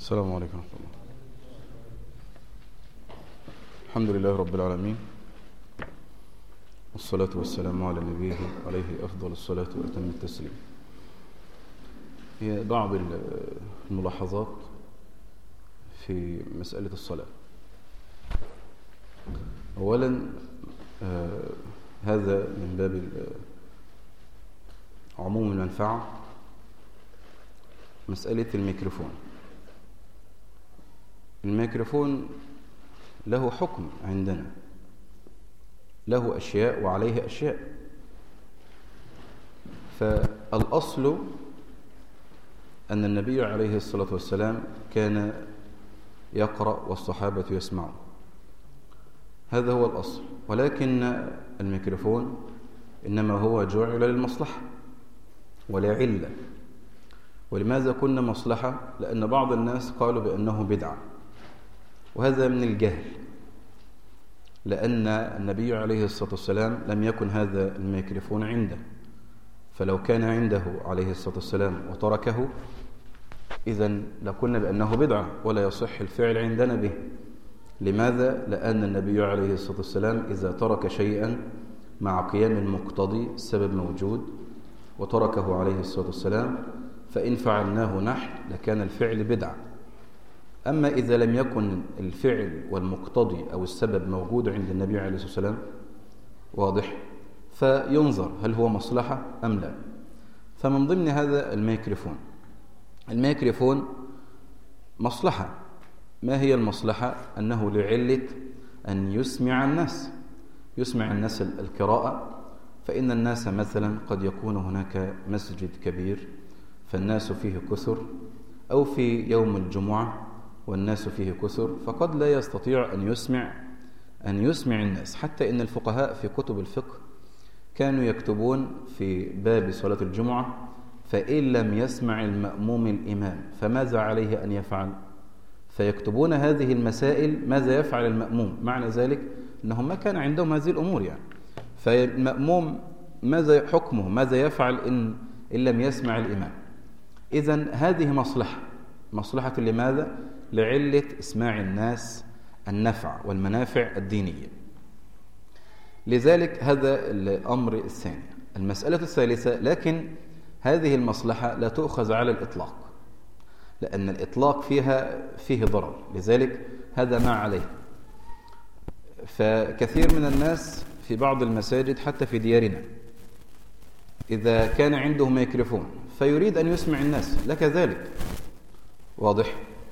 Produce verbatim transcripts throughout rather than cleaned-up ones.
السلام عليكم ورحمة الله. الحمد لله رب العالمين، والصلاة والسلام على نبيه عليه أفضل الصلاة وأتم التسليم. هي بعض الملاحظات في مسألة الصلاة. أولا آه هذا من باب عموم المنفعة، مسألة الميكروفون. الميكروفون له حكم عندنا، له أشياء وعليه أشياء. فالأصل أن النبي عليه الصلاة والسلام كان يقرأ والصحابة يسمعون، هذا هو الأصل. ولكن الميكروفون إنما هو جعل للمصلحة ولعلة. ولماذا كنا مصلحة؟ لأن بعض الناس قالوا بأنه بدعة، وهذا من الجهل، لأن النبي عليه الصلاة والسلام لم يكن هذا الميكروفون عنده، فلو كان عنده عليه الصلاة والسلام وتركه إذن لكنا بأنه بدعة ولا يصح الفعل عندنا به. لماذا؟ لأن النبي عليه الصلاة والسلام إذا ترك شيئا مع قيام المقتضي السبب موجود وتركه عليه الصلاة والسلام، فإن فعلناه نحن لكان الفعل بدعة. أما إذا لم يكن الفعل والمقتضي أو السبب موجود عند النبي عليه الصلاة والسلام واضح، فينظر هل هو مصلحة أم لا. فمن ضمن هذا الميكروفون. الميكروفون مصلحة. ما هي المصلحة؟ أنه لعلة أن يسمع الناس يسمع الناس القراءة. فإن الناس مثلا قد يكون هناك مسجد كبير فالناس فيه كثر، أو في يوم الجمعة والناس فيه كثر، فقد لا يستطيع أن يسمع أن يسمع الناس. حتى إن الفقهاء في كتب الفقه كانوا يكتبون في باب صلاة الجمعة: فإن لم يسمع المأموم الإمام فماذا عليه أن يفعل؟ فيكتبون هذه المسائل ماذا يفعل المأموم. معنى ذلك أنهم ما كان عندهم هذه الأمور يعني. فالمأموم ماذا حكمه؟ ماذا يفعل إن, إن لم يسمع الإمام؟ إذن هذه مصلحة. مصلحة لماذا؟ لعلة إسماع الناس النفع والمنافع الدينية. لذلك هذا الأمر الثاني. المسألة الثالثة: لكن هذه المصلحة لا تؤخذ على الإطلاق، لأن الإطلاق فيها فيه ضرر. لذلك هذا ما عليه. فكثير من الناس في بعض المساجد حتى في ديارنا إذا كان عنده ميكروفون فيريد أن يسمع الناس، لك ذلك واضح،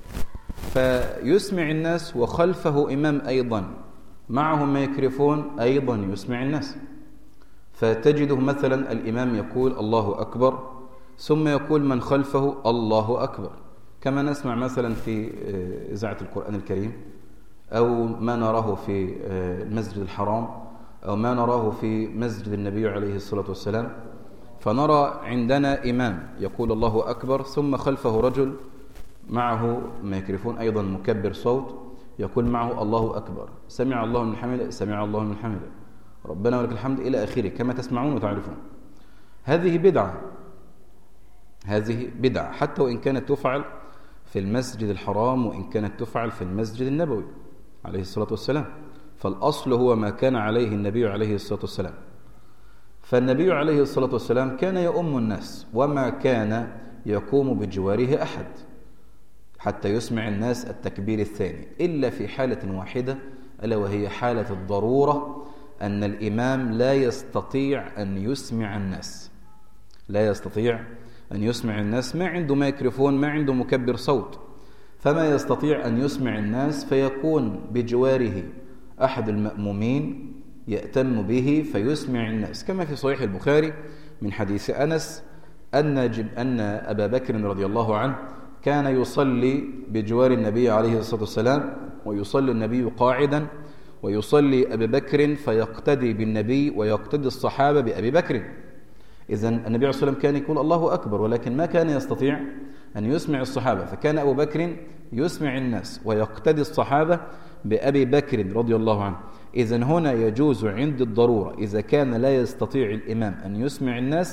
فيسمع الناس وخلفه إمام أيضا معه ميكروفون أيضا يسمع الناس. فتجده مثلا الإمام يقول الله أكبر ثم يقول من خلفه الله أكبر، كما نسمع مثلا في إذاعة القرآن الكريم، أو ما نراه في المسجد الحرام، أو ما نراه في مسجد النبي عليه الصلاة والسلام. فنرى عندنا إمام يقول الله أكبر ثم خلفه رجل معه ميكروفون أيضا مكبر صوت يقول معه الله أكبر، سمع الله من حمده، سمع الله من حمده، ربنا ولك الحمد، إلى آخره، كما تسمعون وتعرفون. هذه بدعة هذه بدعة حتى وإن كانت تفعل في المسجد الحرام وإن كانت تفعل في المسجد النبوي عليه الصلاة والسلام. فالأصل هو ما كان عليه النبي عليه الصلاة والسلام. فالنبي عليه الصلاة والسلام كان يؤم الناس وما كان يقوم بجواره أحد حتى يسمع الناس التكبير الثاني، إلا في حالة واحدة، ألا وهي حالة الضرورة، أن الإمام لا يستطيع أن يسمع الناس لا يستطيع أن يسمع الناس ما عنده ميكروفون، ما عنده مكبر صوت، فما يستطيع أن يسمع الناس، فيكون بجواره أحد المأمومين يأتم به فيسمع الناس. كما في صحيح البخاري من حديث أنس أن, أن أبا بكر رضي الله عنه كان يصلي بجوار النبي عليه الصلاة والسلام، ويصلي النبي قاعدا ويصلي أبي بكر فيقتدي بالنبي ويقتدي الصحابة بأبي بكر. إذن النبي عليه الصلاة والسلام كان يقول الله أكبر، ولكن ما كان يستطيع أن يسمع الصحابة، فكان أبو بكر يسمع الناس ويقتدي الصحابة بأبي بكر رضي الله عنه. إذن هنا يجوز عند الضرورة إذا كان لا يستطيع الإمام أن يسمع الناس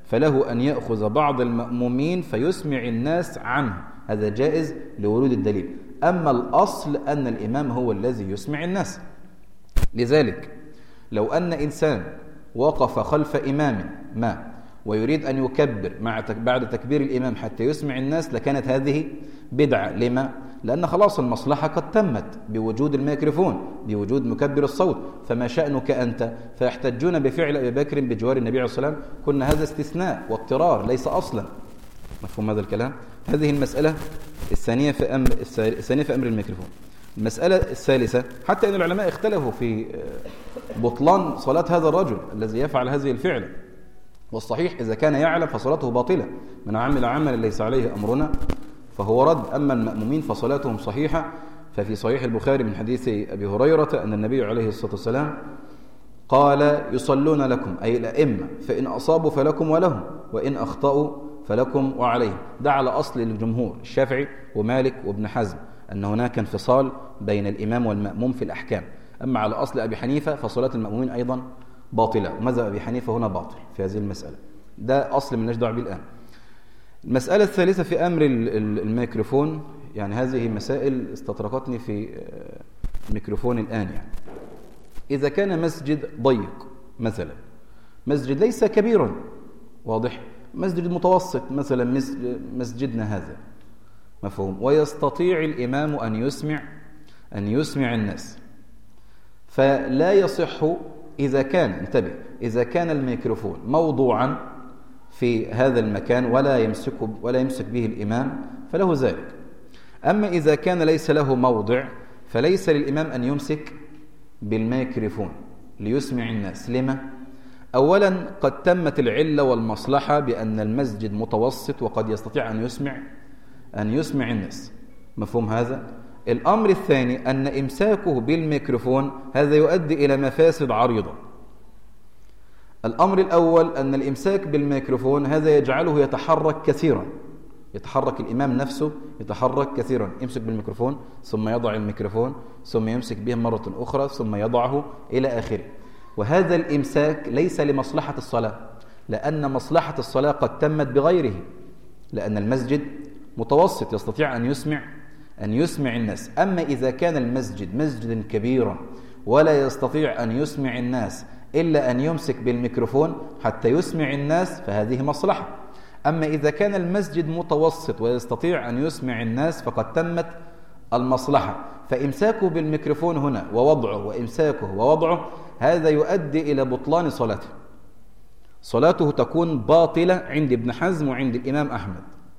فله أن يأخذ بعض المأمومين فيسمع الناس عنه، هذا جائز لورود الدليل. أما الأصل أن الإمام هو الذي يسمع الناس. لذلك لو أن إنسان وقف خلف إمام ما ويريد أن يكبر مع بعد تكبير الإمام حتى يسمع الناس لكانت هذه بدعة. لما؟ لأن خلاص المصلحة قد تمت بوجود الميكروفون، بوجود مكبر الصوت، فما شأنك أنت؟ فيحتجون بفعل أبي بكر بجوار النبي عليه الصلاة والسلام، كنا هذا استثناء واضطرار ليس أصلا. مفهوم هذا الكلام؟ هذه المسألة الثانية في أمر الثانية في أمر الميكروفون. المسألة الثالثة، حتى أن العلماء اختلفوا في بطلان صلاة هذا الرجل الذي يفعل هذه الفعلة، والصحيح إذا كان يعلم فصلاته باطلة، من عمل عملا ليس عليه أمرنا فهو رد. أما المأمومين فصلاتهم صحيحة. ففي صحيح البخاري من حديث أبي هريرة أن النبي عليه الصلاة والسلام قال يصلون لكم أي الأئمة، فإن أصابوا فلكم ولهم، وإن أخطأوا فلكم وعليهم. ده على أصل الجمهور الشافعي ومالك وابن حزم أن هناك انفصال بين الإمام والمأموم في الأحكام. أما على أصل أبي حنيفة فصلاة المأمومين أيضا باطلة، ومذهب أبي حنيفة هنا باطل في هذه المسألة. ده أصل من نجدع به الآن. المسألة الثالثة في أمر الميكروفون، يعني هذه مسائل استطرقتني في الميكروفون الآن. يعني إذا كان مسجد ضيق مثلا، مسجد ليس كبيرا واضح، مسجد متوسط مثلا مسجدنا هذا، مفهوم، ويستطيع الإمام أن يسمع أن يسمع الناس، فلا يصح إذا كان انتبه إذا كان الميكروفون موضوعا في هذا المكان ولا يمسك ولا يمسك به الإمام فله ذلك. أما إذا كان ليس له موضع فليس للإمام أن يمسك بالميكروفون ليسمع الناس. لما؟ أولا قد تمت العلة والمصلحة بأن المسجد متوسط وقد يستطيع أن يسمع أن يسمع الناس، مفهوم هذا؟ الأمر الثاني أن إمساكه بالميكروفون هذا يؤدي إلى مفاسد عريضة. الأمر الأول أن الإمساك بالميكروفون هذا يجعله يتحرك كثيرا، يتحرك الإمام نفسه يتحرك كثيرا، يمسك بالميكروفون ثم يضع الميكروفون ثم يمسك به مرة أخرى ثم يضعه إلى آخره. وهذا الإمساك ليس لمصلحة الصلاة، لأن مصلحة الصلاة قد تمت بغيره، لأن المسجد متوسط يستطيع أن يسمع أن يسمع الناس. أما إذا كان المسجد مسجدا كبيرا ولا يستطيع أن يسمع الناس إلا أن يمسك بالميكروفون حتى يسمع الناس فهذه مصلحة. أما إذا كان المسجد متوسط ويستطيع أن يسمع الناس فقد تمت المصلحة. فإمساكه بالميكروفون هنا ووضعه وإمساكه ووضعه هذا يؤدي إلى بطلان صلاته، صلاته تكون باطلة عند ابن حزم وعند الإمام أحمد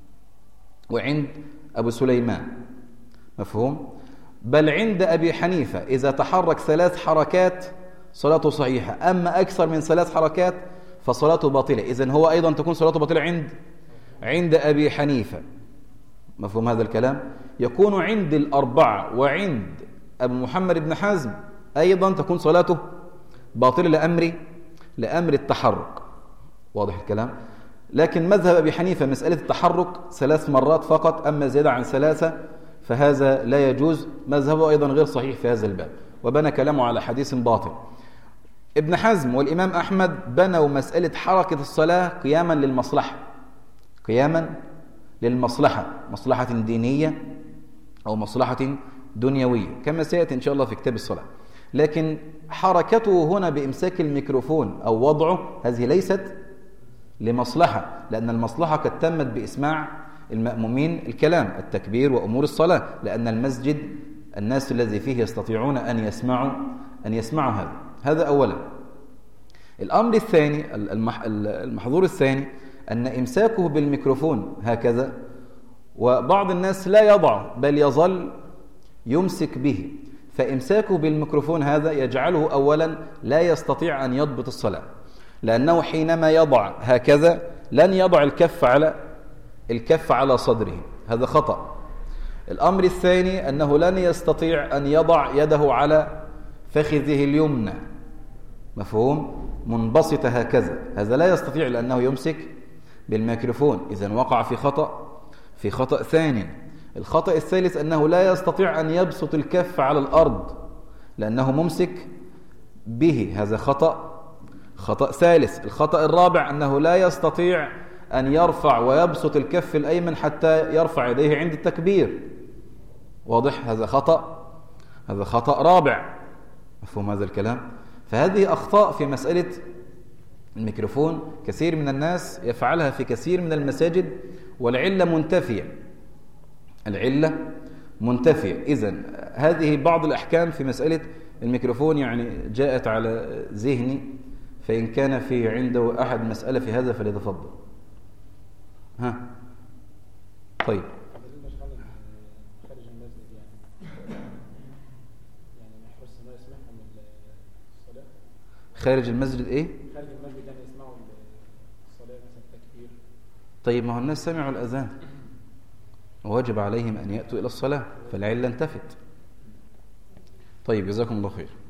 وعند أبو سليمان، مفهوم؟ بل عند أبي حنيفة إذا تحرك ثلاث حركات صلاته صحيحة، أما أكثر من ثلاث حركات فصلاته باطلة. إذن هو أيضا تكون صلاته باطلة عند عند أبي حنيفة، مفهوم هذا الكلام؟ يكون عند الأربعة وعند أبو محمد بن حزم أيضا تكون صلاته باطلة لأمر لأمر التحرك، واضح الكلام؟ لكن مذهب أبي حنيفة مسألة التحرك ثلاث مرات فقط، أما زيادة عن ثلاثة فهذا لا يجوز، مذهبه أيضا غير صحيح في هذا الباب، وبنى كلامه على حديث باطل. ابن حزم والإمام أحمد بنوا مسألة حركة الصلاة قياما للمصلحة، قياما للمصلحة، مصلحة دينية أو مصلحة دنيوية كما سيأتي إن شاء الله في كتاب الصلاة. لكن حركته هنا بإمساك الميكروفون أو وضعه هذه ليست لمصلحة، لأن المصلحة قد تمت بإسماع المأمومين الكلام التكبير وأمور الصلاة، لأن المسجد الناس الذي فيه يستطيعون أن يسمعوا أن يسمعوا هذا هذا أولا. الأمر الثاني المحظور الثاني أن إمساكه بالميكروفون هكذا وبعض الناس لا يضع بل يظل يمسك به، فإمساكه بالميكروفون هذا يجعله أولا لا يستطيع أن يضبط الصلاة، لأنه حينما يضع هكذا لن يضع الكف على الكف على صدره، هذا خطأ. الأمر الثاني أنه لن يستطيع أن يضع يده على فخذه اليمنى، مفهوم، منبسطة هكذا، هذا لا يستطيع لأنه يمسك بالميكروفون، إذن وقع في خطأ في خطأ ثاني. الخطأ الثالث أنه لا يستطيع أن يبسط الكف على الأرض لأنه ممسك به، هذا خطأ خطأ ثالث. الخطأ الرابع أنه لا يستطيع أن يرفع ويبسط الكف الأيمن حتى يرفع يديه عند التكبير. واضح؟ هذا خطأ، هذا خطأ رابع. مفهوم هذا الكلام؟ فهذه أخطاء في مسألة الميكروفون كثير من الناس يفعلها في كثير من المساجد، والعلة منتفية، العلة منتفية. إذن هذه بعض الأحكام في مسألة الميكروفون يعني جاءت على ذهني، فإن كان في عنده أحد مسألة في هذا فليتفضل. ها طيب. خارج المسجد ايه؟ خارج المسجد يعني يسمعوا الصلاة مثلا التكبير. طيب ما هو الناس سمعوا الأذان وواجب عليهم أن يأتوا إلى الصلاة، فالعلة انتفت. طيب جزاكم الله خير.